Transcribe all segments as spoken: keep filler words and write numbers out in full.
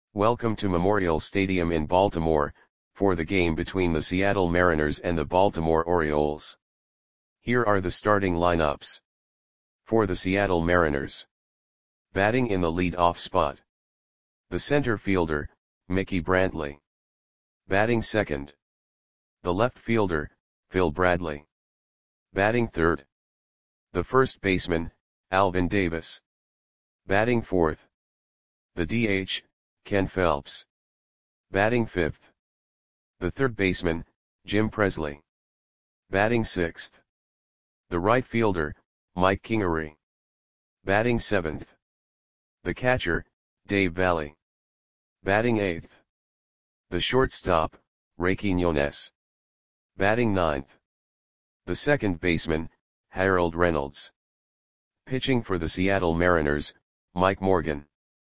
Welcome to Memorial Stadium in Baltimore, for the game between the Seattle Mariners and the Baltimore Orioles. Here are the starting lineups. For the Seattle Mariners. Batting in the lead-off spot. The center fielder, Mickey Brantley. Batting second. The left fielder, Phil Bradley. Batting third. The first baseman, Alvin Davis. Batting fourth. The D H, Ken Phelps. Batting fifth. The third baseman, Jim Presley. Batting sixth. The right fielder, Mike Kingery. Batting seventh. The catcher, Dave Valle. Batting eighth. The shortstop, Ray Quiñones. Batting ninth. The second baseman, Harold Reynolds. Pitching for the Seattle Mariners, Mike Morgan.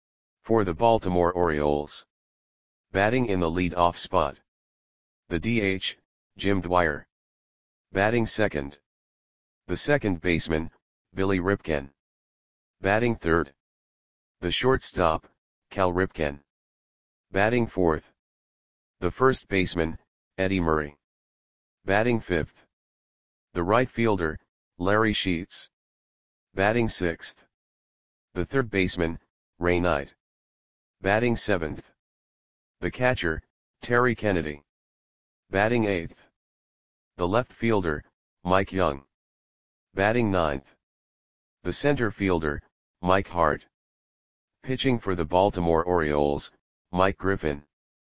For the Baltimore Orioles. Batting in the lead-off spot. The D H, Jim Dwyer. Batting second. The second baseman, Billy Ripken. Batting third. The shortstop, Cal Ripken. Batting fourth. The first baseman, Eddie Murray. Batting fifth. The right fielder, Larry Sheets. Batting sixth. The third baseman, Ray Knight. Batting seventh. The catcher, Terry Kennedy. Batting eighth. The left fielder, Mike Young. Batting ninth. The center fielder, Mike Hart. Pitching for the Baltimore Orioles, Mike Griffin.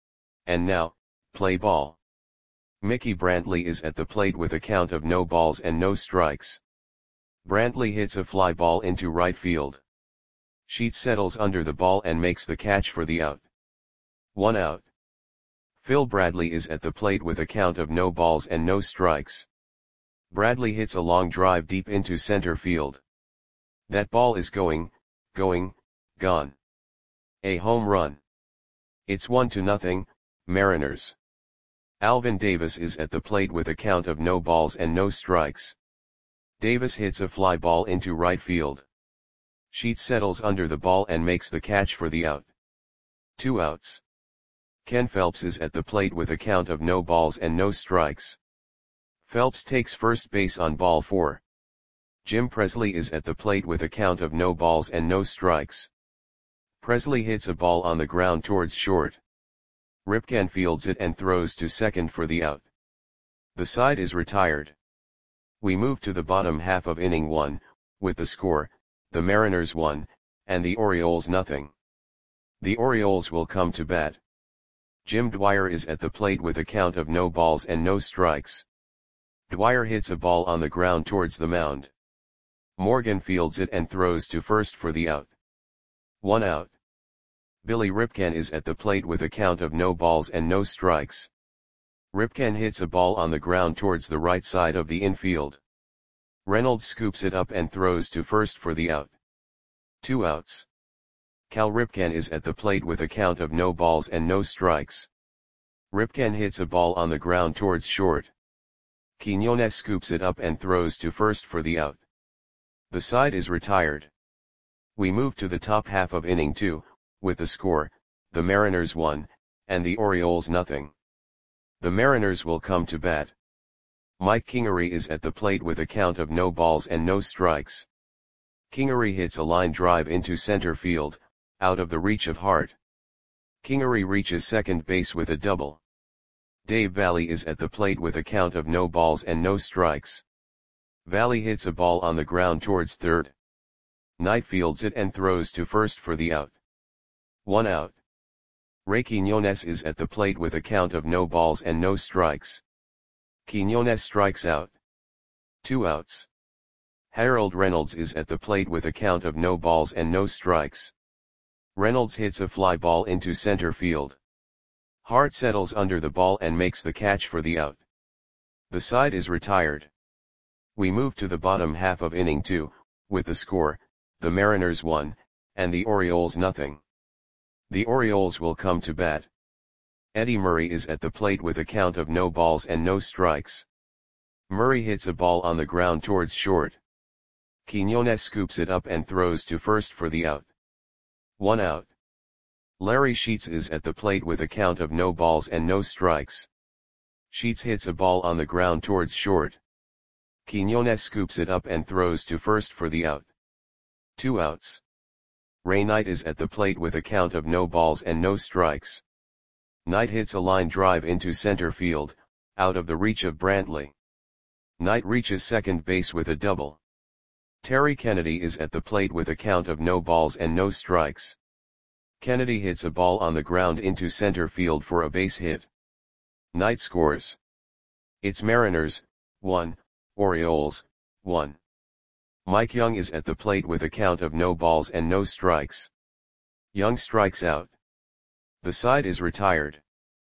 And now, play ball. Mickey Brantley is at the plate with a count of no balls and no strikes. Brantley hits a fly ball into right field. Sheets settles under the ball and makes the catch for the out. One out. Phil Bradley is at the plate with a count of no balls and no strikes. Bradley hits a long drive deep into center field. That ball is going, going, gone. A home run. It's one to nothing, Mariners. Alvin Davis is at the plate with a count of no balls and no strikes. Davis hits a fly ball into right field. Sheets settles under the ball and makes the catch for the out. Two outs. Ken Phelps is at the plate with a count of no balls and no strikes. Phelps takes first base on ball four. Jim Presley is at the plate with a count of no balls and no strikes. Presley hits a ball on the ground towards short. Ripken fields it and throws to second for the out. The side is retired. We move to the bottom half of inning one, with the score, the Mariners one, and the Orioles nothing. The Orioles will come to bat. Jim Dwyer is at the plate with a count of no balls and no strikes. Dwyer hits a ball on the ground towards the mound. Morgan fields it and throws to first for the out. One out. Billy Ripken is at the plate with a count of no balls and no strikes. Ripken hits a ball on the ground towards the right side of the infield. Reynolds scoops it up and throws to first for the out. Two outs. Cal Ripken is at the plate with a count of no balls and no strikes. Ripken hits a ball on the ground towards short. Quiñones scoops it up and throws to first for the out. The side is retired. We move to the top half of inning two, with the score, the Mariners one, and the Orioles nothing. The Mariners will come to bat. Mike Kingery is at the plate with a count of no balls and no strikes. Kingery hits a line drive into center field, out of the reach of Hart. Kingery reaches second base with a double. Dave Valle is at the plate with a count of no balls and no strikes. Valle hits a ball on the ground towards third. Knight fields it and throws to first for the out. One out. Ray Quiñones is at the plate with a count of no balls and no strikes. Quiñones strikes out. Two outs. Harold Reynolds is at the plate with a count of no balls and no strikes. Reynolds hits a fly ball into center field. Hart settles under the ball and makes the catch for the out. The side is retired. We move to the bottom half of inning two, with the score, the Mariners one, and the Orioles nothing. The Orioles will come to bat. Eddie Murray is at the plate with a count of no balls and no strikes. Murray hits a ball on the ground towards short. Quiñones scoops it up and throws to first for the out. One out. Larry Sheets is at the plate with a count of no balls and no strikes. Sheets hits a ball on the ground towards short. Quinones scoops it up and throws to first for the out. Two outs. Ray Knight is at the plate with a count of no balls and no strikes. Knight hits a line drive into center field, out of the reach of Brantley. Knight reaches second base with a double. Terry Kennedy is at the plate with a count of no balls and no strikes. Kennedy hits a ball on the ground into center field for a base hit. Knight scores. It's Mariners, one, Orioles, one. Mike Young is at the plate with a count of no balls and no strikes. Young strikes out. The side is retired.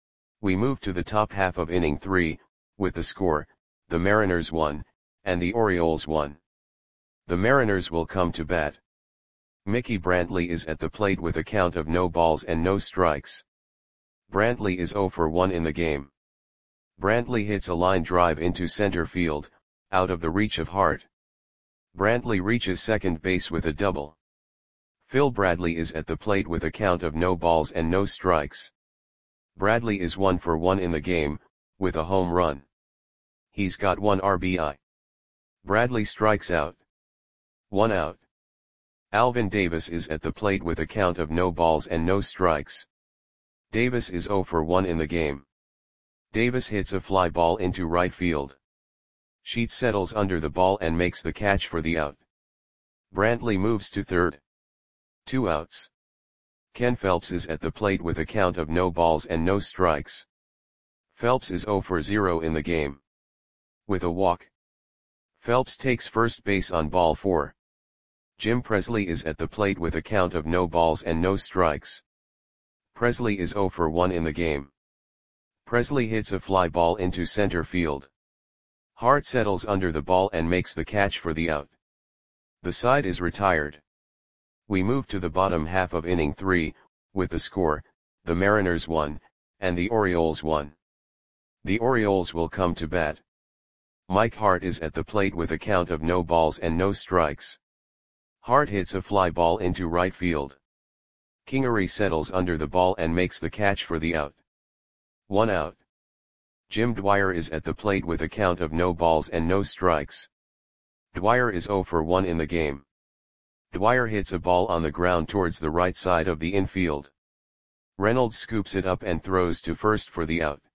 We move to the top half of inning three, with the score, the Mariners one, and the Orioles one. The Mariners will come to bat. Mickey Brantley is at the plate with a count of no balls and no strikes. Brantley is oh for one in the game. Brantley hits a line drive into center field, out of the reach of Hart. Brantley reaches second base with a double. Phil Bradley is at the plate with a count of no balls and no strikes. Bradley is one for one in the game, with a home run. He's got one R B I. Bradley strikes out. One out. Alvin Davis is at the plate with a count of no balls and no strikes. Davis is oh for one in the game. Davis hits a fly ball into right field. Sheets settles under the ball and makes the catch for the out. Brantley moves to third. Two outs. Ken Phelps is at the plate with a count of no balls and no strikes. Phelps is oh for zero in the game. With a walk. Phelps takes first base on ball four. Jim Presley is at the plate with a count of no balls and no strikes. Presley is oh for one in the game. Presley hits a fly ball into center field. Hart settles under the ball and makes the catch for the out. The side is retired. We move to the bottom half of inning three, with the score, the Mariners one, and the Orioles one. The Orioles will come to bat. Mike Hart is at the plate with a count of no balls and no strikes. Hart hits a fly ball into right field. Kingery settles under the ball and makes the catch for the out. One out. Jim Dwyer is at the plate with a count of no balls and no strikes. Dwyer is oh for one in the game. Dwyer hits a ball on the ground towards the right side of the infield. Reynolds scoops it up and throws to first for the out.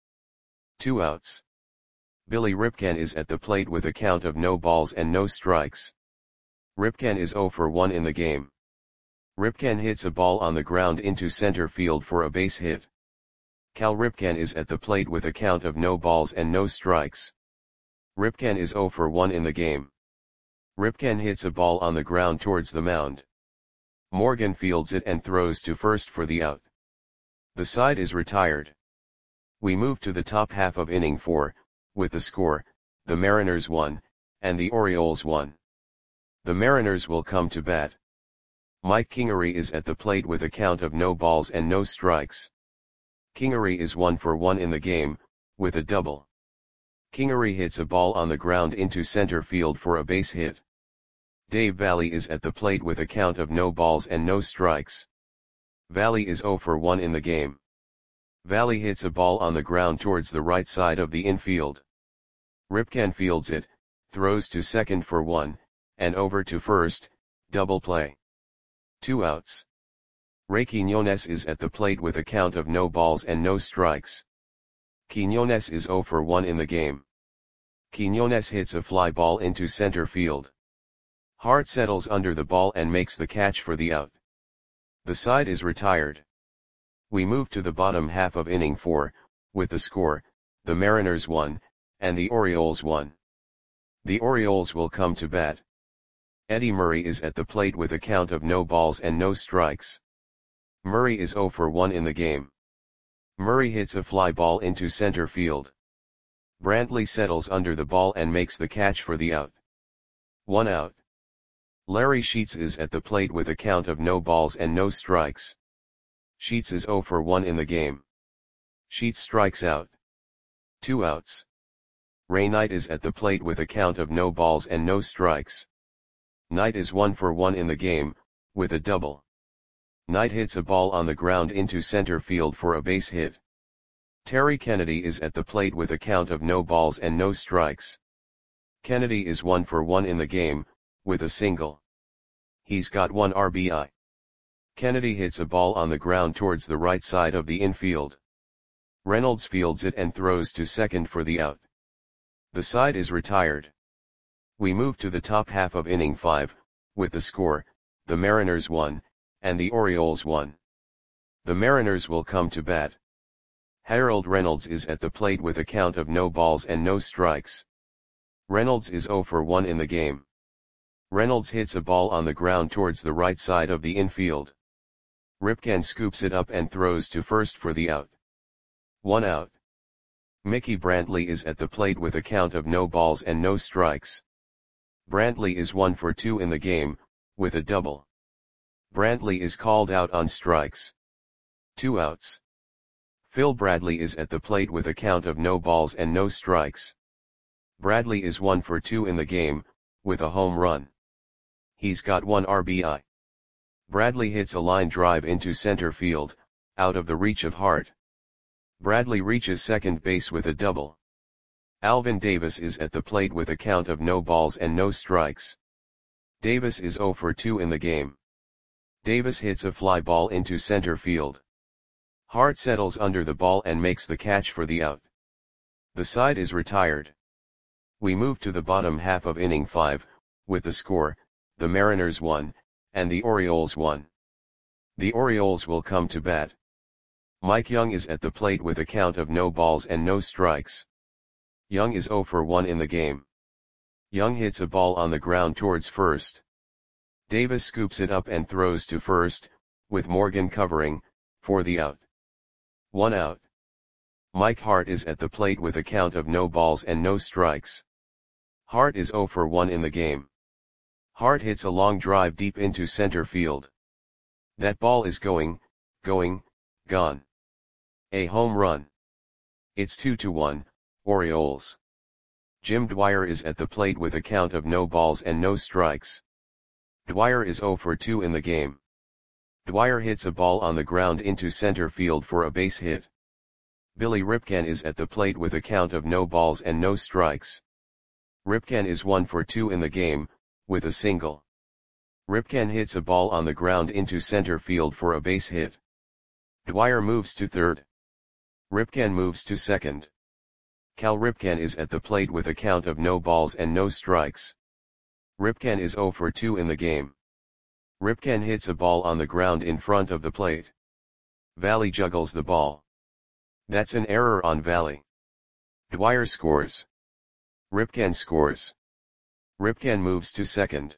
Two outs. Billy Ripken is at the plate with a count of no balls and no strikes. Ripken is oh for one in the game. Ripken hits a ball on the ground into center field for a base hit. Cal Ripken is at the plate with a count of no balls and no strikes. Ripken is oh for one in the game. Ripken hits a ball on the ground towards the mound. Morgan fields it and throws to first for the out. The side is retired. We move to the top half of inning four, with the score, the Mariners one, and the Orioles one. The Mariners will come to bat. Mike Kingery is at the plate with a count of no balls and no strikes. Kingery is one for one in the game, with a double. Kingery hits a ball on the ground into center field for a base hit. Dave Valley is at the plate with a count of no balls and no strikes. Valley is oh for one in the game. Valley hits a ball on the ground towards the right side of the infield. Ripken fields it, throws to second for one, and over to first, double play. Two outs. Ray Quinones is at the plate with a count of no balls and no strikes. Quinones is oh for one in the game. Quinones hits a fly ball into center field. Hart settles under the ball and makes the catch for the out. The side is retired. We move to the bottom half of inning four, with the score, the Mariners one, and the Orioles one. The Orioles will come to bat. Eddie Murray is at the plate with a count of no balls and no strikes. Murray is oh for one in the game. Murray hits a fly ball into center field. Brantley settles under the ball and makes the catch for the out. One out. Larry Sheets is at the plate with a count of no balls and no strikes. Sheets is oh for one in the game. Sheets strikes out. Two outs. Ray Knight is at the plate with a count of no balls and no strikes. Knight is one for one in the game, with a double. Knight hits a ball on the ground into center field for a base hit. Terry Kennedy is at the plate with a count of no balls and no strikes. Kennedy is one for one in the game, with a single. He's got one R B I. Kennedy hits a ball on the ground towards the right side of the infield. Reynolds fields it and throws to second for the out. The side is retired. We move to the top half of inning five, with the score, the Mariners won, and the Orioles won. The Mariners will come to bat. Harold Reynolds is at the plate with a count of no balls and no strikes. Reynolds is zero for one in the game. Reynolds hits a ball on the ground towards the right side of the infield. Ripken scoops it up and throws to first for the out. One out. Mickey Brantley is at the plate with a count of no balls and no strikes. Brantley is one for two in the game, with a double. Brantley is called out on strikes. Two outs. Phil Bradley is at the plate with a count of no balls and no strikes. Bradley is one for two in the game, with a home run. He's got one R B I. Bradley hits a line drive into center field, out of the reach of Hart. Bradley reaches second base with a double. Alvin Davis is at the plate with a count of no balls and no strikes. Davis is zero for two in the game. Davis hits a fly ball into center field. Hart settles under the ball and makes the catch for the out. The side is retired. We move to the bottom half of inning five, with the score, the Mariners won, and the Orioles won. The Orioles will come to bat. Mike Young is at the plate with a count of no balls and no strikes. Young is zero for one in the game. Young hits a ball on the ground towards first. Davis scoops it up and throws to first, with Morgan covering, for the out. One out. Mike Hart is at the plate with a count of no balls and no strikes. Hart is zero for one in the game. Hart hits a long drive deep into center field. That ball is going, going, gone. A home run. It's two to one, Orioles. Jim Dwyer is at the plate with a count of no balls and no strikes. Dwyer is zero for two in the game. Dwyer hits a ball on the ground into center field for a base hit. Billy Ripken is at the plate with a count of no balls and no strikes. Ripken is one for two in the game, with a single. Ripken hits a ball on the ground into center field for a base hit. Dwyer moves to third. Ripken moves to second. Cal Ripken is at the plate with a count of no balls and no strikes. Ripken is zero for two in the game. Ripken hits a ball on the ground in front of the plate. Valley juggles the ball. That's an error on Valley. Dwyer scores. Ripken scores. Ripken moves to second.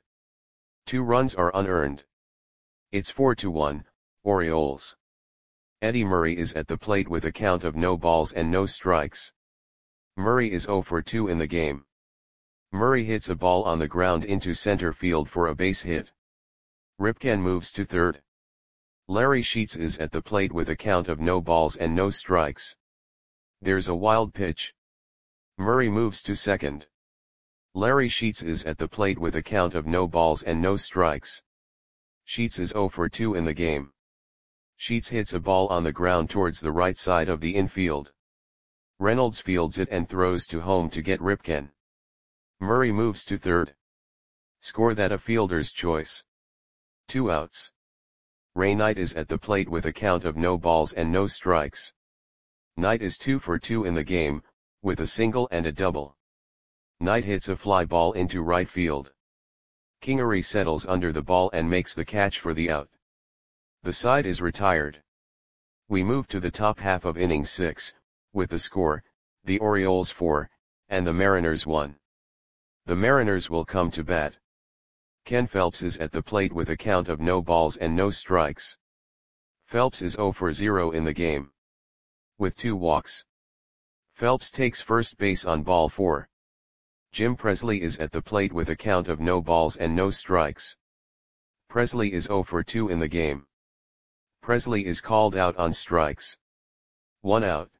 Two runs are unearned. It's four to one, Orioles. Eddie Murray is at the plate with a count of no balls and no strikes. Murray is zero for two in the game. Murray hits a ball on the ground into center field for a base hit. Ripken moves to third. Larry Sheets is at the plate with a count of no balls and no strikes. There's a wild pitch. Murray moves to second. Larry Sheets is at the plate with a count of no balls and no strikes. Sheets is zero for two in the game. Sheets hits a ball on the ground towards the right side of the infield. Reynolds fields it and throws to home to get Ripken. Murray moves to third. Score that a fielder's choice. Two outs. Ray Knight is at the plate with a count of no balls and no strikes. Knight is two for two in the game, with a single and a double. Knight hits a fly ball into right field. Kingery settles under the ball and makes the catch for the out. The side is retired. We move to the top half of inning six, with the score, the Orioles four, and the Mariners one. The Mariners will come to bat. Ken Phelps is at the plate with a count of no balls and no strikes. Phelps is zero for zero in the game. With two walks. Phelps takes first base on ball four. Jim Presley is at the plate with a count of no balls and no strikes. Presley is zero for two in the game. Presley is called out on strikes. One out.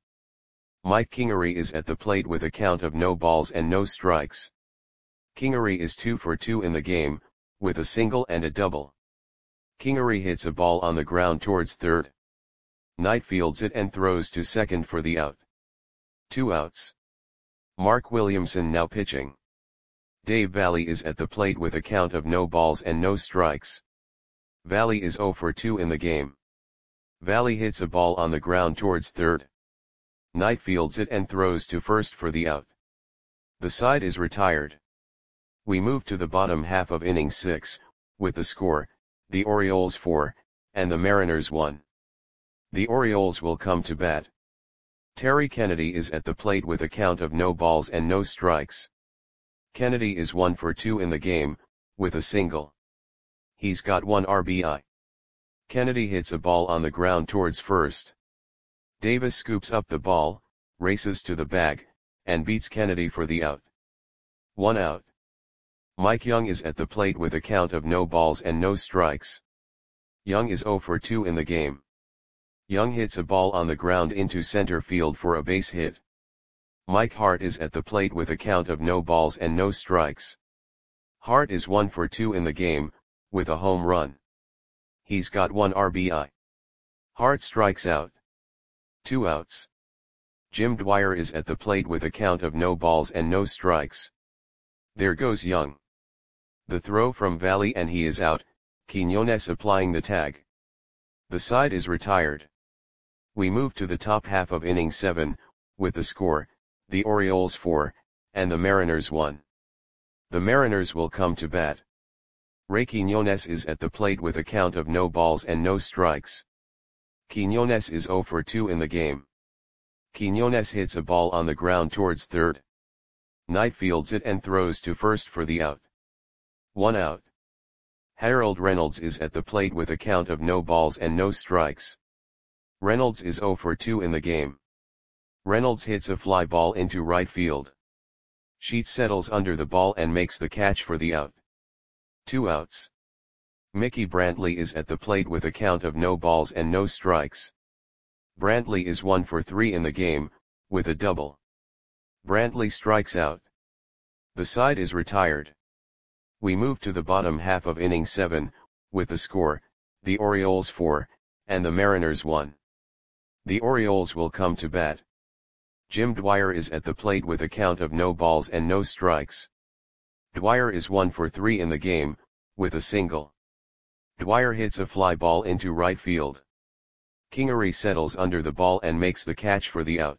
Mike Kingery is at the plate with a count of no balls and no strikes. Kingery is two for two in the game, with a single and a double. Kingery hits a ball on the ground towards third. Knight fields it and throws to second for the out. Two outs. Mark Williamson now pitching. Dave Valley is at the plate with a count of no balls and no strikes. Valley is oh for two in the game. Valley hits a ball on the ground towards third. Knight fields it and throws to first for the out. The side is retired. We move to the bottom half of inning six, with the score, the Orioles four, and the Mariners one. The Orioles will come to bat. Terry Kennedy is at the plate with a count of no balls and no strikes. Kennedy is one for two in the game, with a single. He's got one R B I. Kennedy hits a ball on the ground towards first. Davis scoops up the ball, races to the bag, and beats Kennedy for the out. One out. Mike Young is at the plate with a count of no balls and no strikes. Young is oh for two in the game. Young hits a ball on the ground into center field for a base hit. Mike Hart is at the plate with a count of no balls and no strikes. Hart is one for two in the game, with a home run. He's got one R B I. Hart strikes out. Two outs. Jim Dwyer is at the plate with a count of no balls and no strikes. There goes Young. The throw from Valley and he is out, Quinones applying the tag. The side is retired. We move to the top half of inning seven, with the score, the Orioles four, and the Mariners one. The Mariners will come to bat. Ray Quinones is at the plate with a count of no balls and no strikes. Quinones is oh for two in the game. Quinones hits a ball on the ground towards third. Knight fields it and throws to first for the out. One out. Harold Reynolds is at the plate with a count of no balls and no strikes. Reynolds is oh for two in the game. Reynolds hits a fly ball into right field. Sheets settles under the ball and makes the catch for the out. Two outs. Mickey Brantley is at the plate with a count of no balls and no strikes. Brantley is one for three in the game, with a double. Brantley strikes out. The side is retired. We move to the bottom half of inning seven, with the score, the Orioles four, and the Mariners one. The Orioles will come to bat. Jim Dwyer is at the plate with a count of no balls and no strikes. Dwyer is one for three in the game, with a single. Dwyer hits a fly ball into right field. Kingery settles under the ball and makes the catch for the out.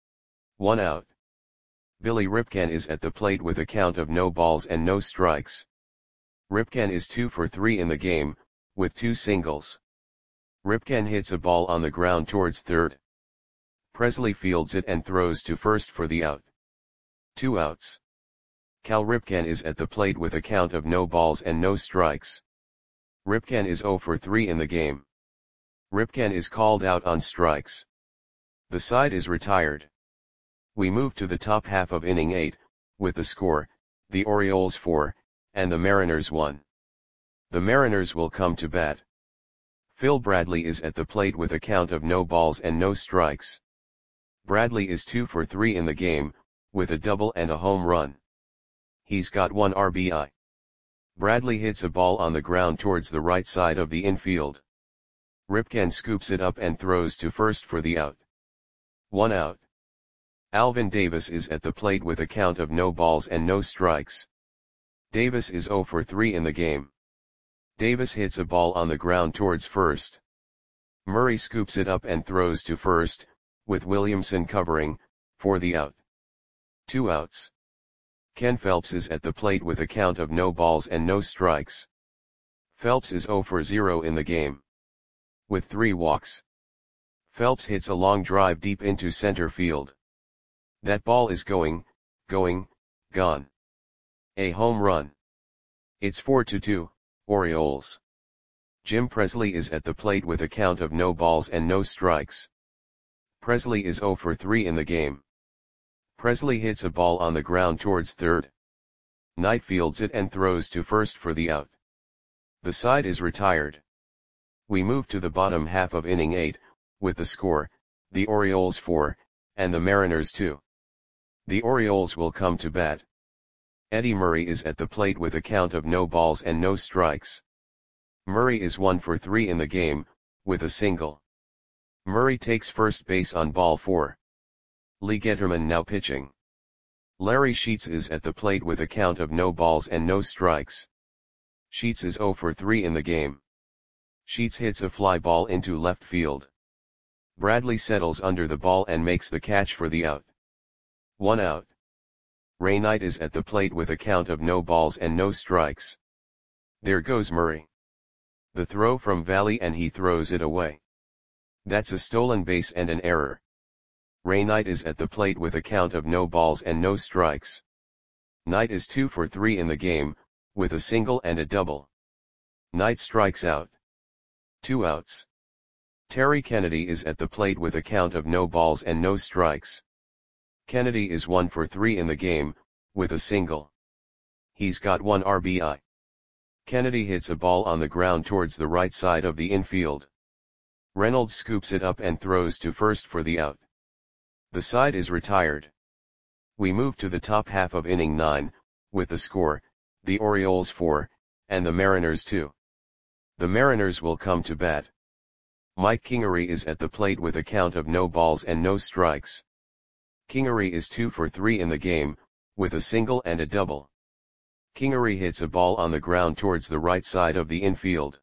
One out. Billy Ripken is at the plate with a count of no balls and no strikes. Ripken is two for three in the game, with two singles. Ripken hits a ball on the ground towards third. Presley fields it and throws to first for the out. Two outs. Cal Ripken is at the plate with a count of no balls and no strikes. Ripken is oh for three in the game. Ripken is called out on strikes. The side is retired. We move to the top half of inning eight, with the score, the Orioles four, and the Mariners one. The Mariners will come to bat. Phil Bradley is at the plate with a count of no balls and no strikes. Bradley is two for three in the game, with a double and a home run. He's got one R B I. Bradley hits a ball on the ground towards the right side of the infield. Ripken scoops it up and throws to first for the out. One out. Alvin Davis is at the plate with a count of no balls and no strikes. Davis is oh for three in the game. Davis hits a ball on the ground towards first. Murray scoops it up and throws to first, with Williamson covering, for the out. Two outs. Ken Phelps is at the plate with a count of no balls and no strikes. Phelps is oh for zero in the game. With three walks. Phelps hits a long drive deep into center field. That ball is going, going, gone. A home run. It's four to two. Orioles. Jim Presley is at the plate with a count of no balls and no strikes. Presley is oh for three in the game. Presley hits a ball on the ground towards third. Knight fields it and throws to first for the out. The side is retired. We move to the bottom half of inning eight, with the score, the Orioles four, and the Mariners two. The Orioles will come to bat. Eddie Murray is at the plate with a count of no balls and no strikes. Murray is one for three in the game, with a single. Murray takes first base on ball four. Lee Getterman now pitching. Larry Sheets is at the plate with a count of no balls and no strikes. Sheets is zero for three in the game. Sheets hits a fly ball into left field. Bradley settles under the ball and makes the catch for the out. One out. Ray Knight is at the plate with a count of no balls and no strikes. There goes Murray. The throw from Valley and he throws it away. That's a stolen base and an error. Ray Knight is at the plate with a count of no balls and no strikes. Knight is two for three in the game, with a single and a double. Knight strikes out. Two outs. Terry Kennedy is at the plate with a count of no balls and no strikes. Kennedy is one for three in the game, with a single. He's got one R B I. Kennedy hits a ball on the ground towards the right side of the infield. Reynolds scoops it up and throws to first for the out. The side is retired. We move to the top half of inning nine, with the score, the Orioles four, and the Mariners two. The Mariners will come to bat. Mike Kingery is at the plate with a count of no balls and no strikes. Kingery is two for three in the game, with a single and a double. Kingery hits a ball on the ground towards the right side of the infield.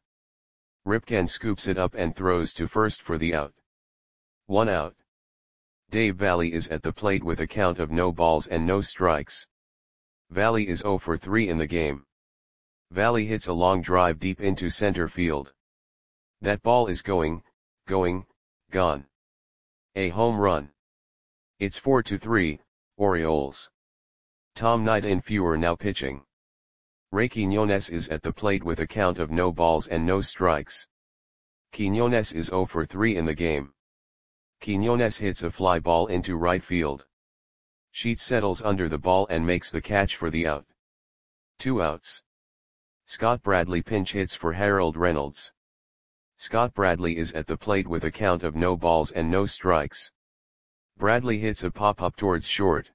Ripken scoops it up and throws to first for the out. One out. Dave Valley is at the plate with a count of no balls and no strikes. Valley is zero for three in the game. Valley hits a long drive deep into center field. That ball is going, going, gone. A home run. It's four to three, Orioles. Tom Knight and Fewer now pitching. Ray Quiñones is at the plate with a count of no balls and no strikes. Quiñones is zero for three in the game. Quiñones hits a fly ball into right field. Sheets settles under the ball and makes the catch for the out. Two outs. Scott Bradley pinch hits for Harold Reynolds. Scott Bradley is at the plate with a count of no balls and no strikes. Bradley hits a pop-up towards short.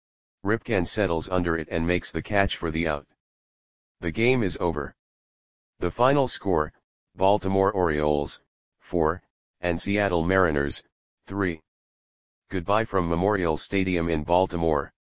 Ripken settles under it and makes the catch for the out. The game is over. The final score, Baltimore Orioles, four, and Seattle Mariners, three. Goodbye from Memorial Stadium in Baltimore.